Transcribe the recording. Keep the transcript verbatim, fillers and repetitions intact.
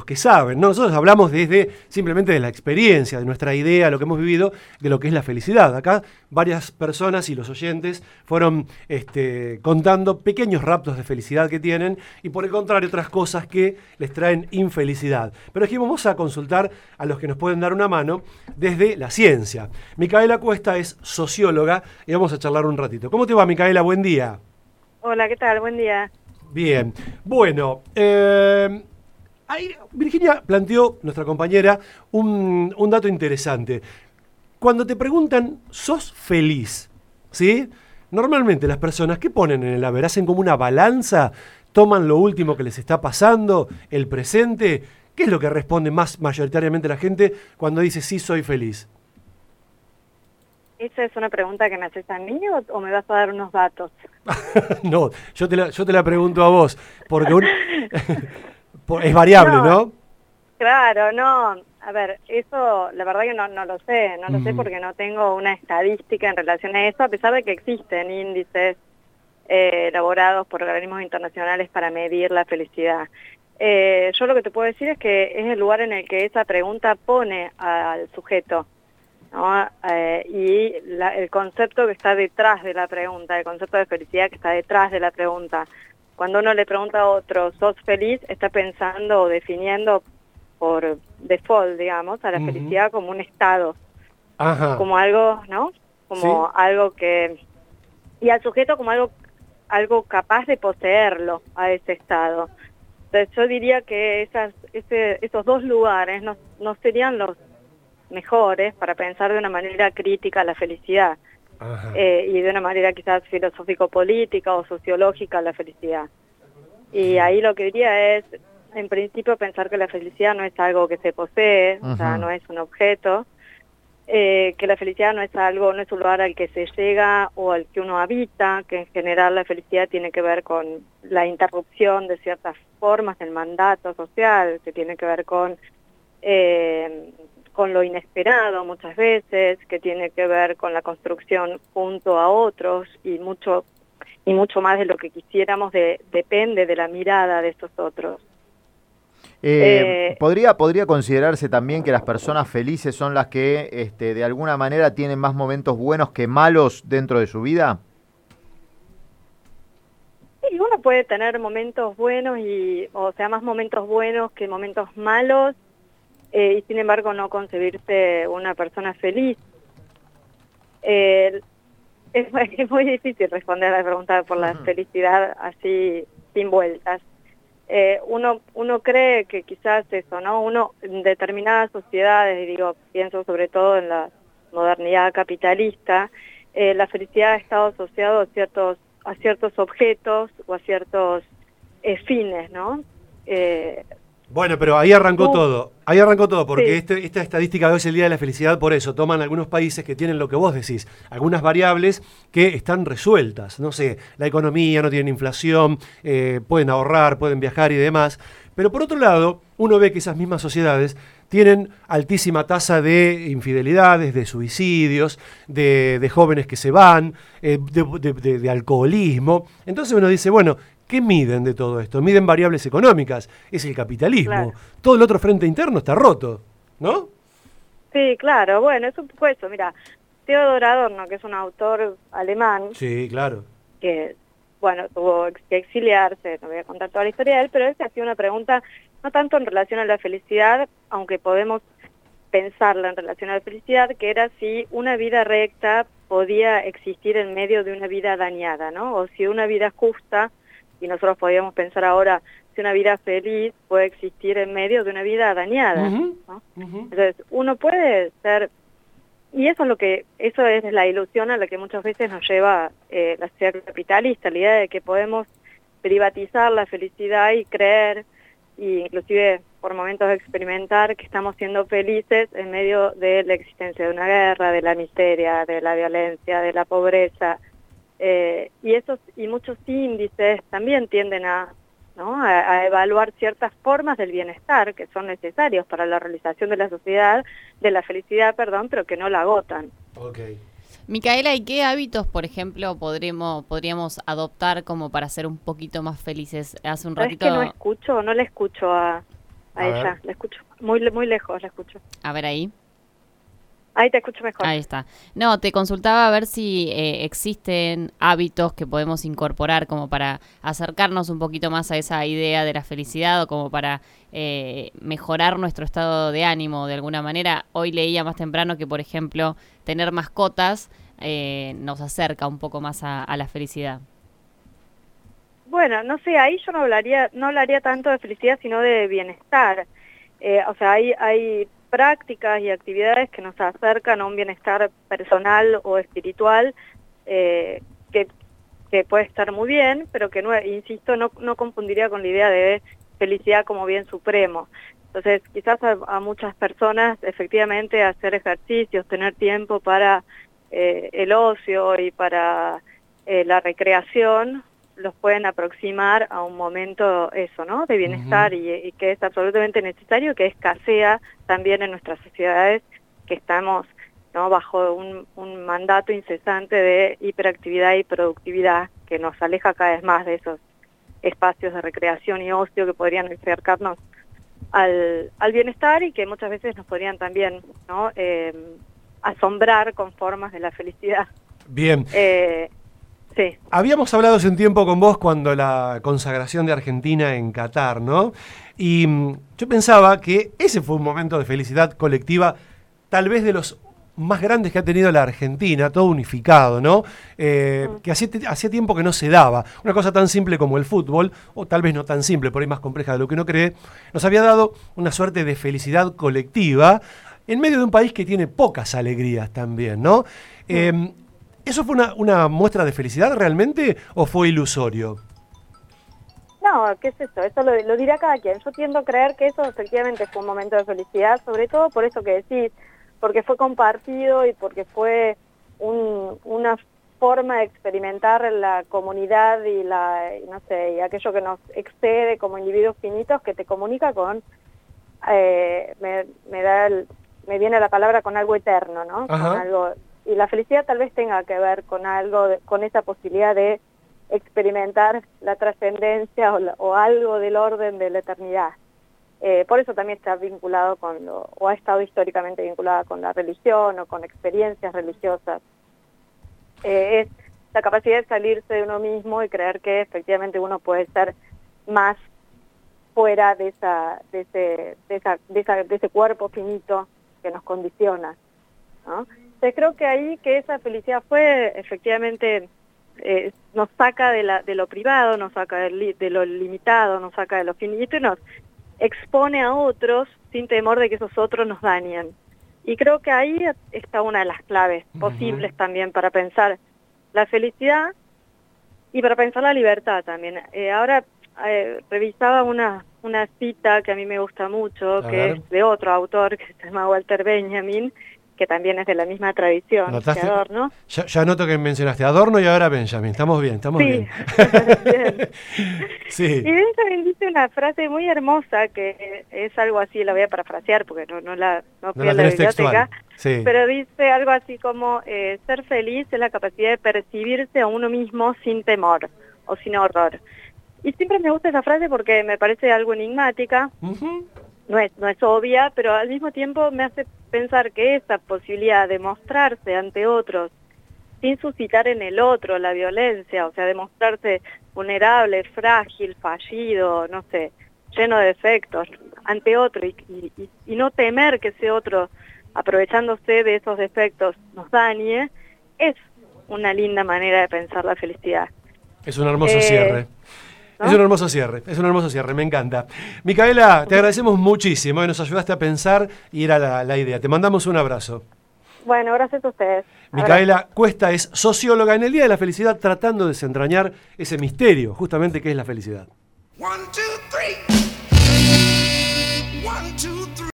los que saben, ¿no? Nosotros hablamos desde simplemente de la experiencia, de nuestra idea, lo que hemos vivido, de lo que es la felicidad. Acá varias personas y los oyentes fueron este, contando pequeños raptos de felicidad que tienen y por el contrario otras cosas que les traen infelicidad. Pero aquí vamos a consultar a los que nos pueden dar una mano desde la ciencia. Micaela Cuesta es socióloga y vamos a charlar un ratito. ¿Cómo te va, Micaela? Buen día. Hola, ¿qué tal? Buen día. Bien. Bueno, eh, ahí Virginia planteó, nuestra compañera, un, un dato interesante. Cuando te preguntan, ¿sos feliz? ¿Sí? Normalmente las personas, ¿qué ponen en el haber? ¿Hacen como una balanza? ¿Toman lo último que les está pasando? ¿El presente? ¿Qué es lo que responde más mayoritariamente la gente cuando dice sí, soy feliz? ¿Esa es una pregunta que me haces a mí o, o me vas a dar unos datos? No, yo te, la, yo te la pregunto a vos, porque un, es variable, ¿no? ¿no? Claro, no. A ver, eso la verdad que no, no lo sé, no lo mm. sé porque no tengo una estadística en relación a eso, a pesar de que existen índices eh, elaborados por organismos internacionales para medir la felicidad. Eh, yo lo que te puedo decir es que es el lugar en el que esa pregunta pone al sujeto, ¿no? Eh, y la, el concepto que está detrás de la pregunta, el concepto de felicidad que está detrás de la pregunta. Cuando uno le pregunta a otro, ¿sos feliz?, está pensando o definiendo por default, digamos, a la uh-huh. felicidad como un estado, Ajá. como algo, ¿no? Como ¿Sí? algo que... y al sujeto como algo, algo capaz de poseerlo, a ese estado. Entonces yo diría que esas, ese, esos dos lugares no, no serían los mejores para pensar de una manera crítica la felicidad eh, y de una manera quizás filosófico-política o sociológica la felicidad. Y ahí lo que diría es, en principio, pensar que la felicidad no es algo que se posee, uh-huh. o sea, no es un objeto, eh, que la felicidad no es algo, no es un lugar al que se llega o al que uno habita, que en general la felicidad tiene que ver con la interrupción de ciertas formas del mandato social, que tiene que ver con eh, con lo inesperado muchas veces, que tiene que ver con la construcción junto a otros y mucho y mucho más de lo que quisiéramos de, depende de la mirada de esos otros. Eh, eh, ¿podría, ¿Podría considerarse también que las personas felices son las que este, de alguna manera tienen más momentos buenos que malos dentro de su vida? Sí, uno puede tener momentos buenos, y o sea, más momentos buenos que momentos malos, Eh, y sin embargo no concebirse una persona feliz. Eh, es, es muy difícil responder a la pregunta por la uh-huh. felicidad así, sin vueltas. Eh, uno, uno cree que quizás eso, ¿no? Uno en determinadas sociedades, y digo, pienso sobre todo en la modernidad capitalista, eh, la felicidad ha estado asociada a ciertos, a ciertos objetos o a ciertos eh, fines, ¿no? Eh, Bueno, pero ahí arrancó uh, todo, ahí arrancó todo, porque sí. este, esta estadística de hoy es el Día de la Felicidad, por eso toman algunos países que tienen lo que vos decís, algunas variables que están resueltas, no sé, la economía, no tienen inflación, eh, pueden ahorrar, pueden viajar y demás, pero por otro lado, uno ve que esas mismas sociedades tienen altísima tasa de infidelidades, de suicidios, de, de jóvenes que se van, eh, de, de, de, de alcoholismo, entonces uno dice, bueno, ¿qué miden de todo esto? Miden variables económicas, es el capitalismo. Claro. Todo el otro frente interno está roto, ¿no? Sí, claro, bueno, es un poco eso. Mira, Theodor Adorno, que es un autor alemán, sí, claro, que, bueno, tuvo que exiliarse, no voy a contar toda la historia de él, pero él se hacía una pregunta, no tanto en relación a la felicidad, aunque podemos pensarla en relación a la felicidad, que era si una vida recta podía existir en medio de una vida dañada, ¿no? O si una vida justa, y nosotros podríamos pensar ahora si una vida feliz puede existir en medio de una vida dañada, uh-huh, ¿no? Uh-huh. Entonces, uno puede ser, y eso es lo que, eso es la ilusión a la que muchas veces nos lleva eh, la sociedad capitalista, la idea de que podemos privatizar la felicidad y creer, e inclusive por momentos experimentar que estamos siendo felices en medio de la existencia de una guerra, de la miseria, de la violencia, de la pobreza. Eh, y esos y muchos índices también tienden a, ¿no? a, a evaluar ciertas formas del bienestar que son necesarios para la realización de la sociedad, de la felicidad, perdón, pero que no la agotan. Okay. Micaela, ¿y qué hábitos, por ejemplo, podremos podríamos adoptar como para ser un poquito más felices? Hace un ratito. Es que no escucho, no le escucho a. a, a ella, ver. La escucho muy, muy lejos, la escucho. A ver ahí. Ahí te escucho mejor. Ahí está. No, te consultaba a ver si eh, existen hábitos que podemos incorporar como para acercarnos un poquito más a esa idea de la felicidad o como para eh, mejorar nuestro estado de ánimo de alguna manera. Hoy leía más temprano que, por ejemplo, tener mascotas eh, nos acerca un poco más a, a la felicidad. Bueno, no sé, ahí yo no hablaría, no hablaría tanto de felicidad, sino de bienestar. Eh, o sea, hay... hay prácticas y actividades que nos acercan a un bienestar personal o espiritual eh, que, que puede estar muy bien, pero que, no, insisto, no, no confundiría con la idea de felicidad como bien supremo. Entonces, quizás a, a muchas personas, efectivamente, hacer ejercicios, tener tiempo para eh, el ocio y para eh, la recreación, los pueden aproximar a un momento eso, ¿no? De bienestar uh-huh. y, y que es absolutamente necesario, que escasea también en nuestras sociedades, que estamos, ¿no?, bajo un, un mandato incesante de hiperactividad y productividad que nos aleja cada vez más de esos espacios de recreación y ocio que podrían acercarnos al, al bienestar y que muchas veces nos podrían también, ¿no?, eh, asombrar con formas de la felicidad. Bien. Eh, Sí. Habíamos hablado hace un tiempo con vos cuando la consagración de Argentina en Qatar, ¿no? Y mmm, yo pensaba que ese fue un momento de felicidad colectiva, tal vez de los más grandes que ha tenido la Argentina, todo unificado, ¿no? Eh, mm. Que hacía, hacía tiempo que no se daba. Una cosa tan simple como el fútbol, o tal vez no tan simple, por ahí más compleja de lo que uno cree, nos había dado una suerte de felicidad colectiva en medio de un país que tiene pocas alegrías también, ¿no? Mm. Eh, ¿Eso fue una, una muestra de felicidad realmente o fue ilusorio? No, ¿qué es eso? Eso lo, lo dirá cada quien. Yo tiendo a creer que eso efectivamente fue un momento de felicidad, sobre todo por eso que decís, porque fue compartido y porque fue un, una forma de experimentar la comunidad y la, no sé, y aquello que nos excede como individuos finitos, que te comunica con, eh, me, me da el, me viene la palabra con algo eterno, ¿no? Ajá. Con algo. Y la felicidad tal vez tenga que ver con algo, de, con esa posibilidad de experimentar la trascendencia o, o algo del orden de la eternidad. Eh, por eso también está vinculado con lo, o ha estado históricamente vinculada con la religión o con experiencias religiosas. Eh, es la capacidad de salirse de uno mismo y creer que efectivamente uno puede ser más fuera de esa, de ese, de esa, de esa, de ese cuerpo finito que nos condiciona, ¿no? Entonces creo que ahí que esa felicidad fue efectivamente eh, nos saca de, la, de lo privado, nos saca de, li, de lo limitado, nos saca de lo finito y nos expone a otros sin temor de que esos otros nos dañen. Y creo que ahí está una de las claves posibles uh-huh. también para pensar la felicidad y para pensar la libertad también. Eh, ahora eh, revisaba una, una cita que a mí me gusta mucho, a que ver. es de otro autor que se llama Walter Benjamin, que también es de la misma tradición ¿Notaste? que Adorno. Ya, ya noto que mencionaste Adorno y ahora Benjamin. Estamos bien, estamos sí. bien. bien. Sí. Y Benjamin dice una frase muy hermosa que es algo así, la voy a parafrasear porque no, no la no fui no a la, la biblioteca, sí. pero dice algo así como eh, ser feliz es la capacidad de percibirse a uno mismo sin temor o sin horror. Y siempre me gusta esa frase porque me parece algo enigmática. Uh-huh. No es, no es obvia, pero al mismo tiempo me hace pensar que esa posibilidad de mostrarse ante otros sin suscitar en el otro la violencia, o sea, de mostrarse vulnerable, frágil, fallido, no sé, lleno de defectos ante otro y, y, y no temer que ese otro, aprovechándose de esos defectos, nos dañe, es una linda manera de pensar la felicidad. Es un hermoso eh, cierre. ¿No? Es un hermoso cierre, es un hermoso cierre, me encanta. Micaela, te agradecemos muchísimo, eh, nos ayudaste a pensar y era la, la idea. Te mandamos un abrazo. Bueno, gracias a ustedes. Micaela Abrazo. Cuesta es socióloga en el Día de la Felicidad, tratando de desentrañar ese misterio, justamente que es la felicidad. One, two, three. One, two.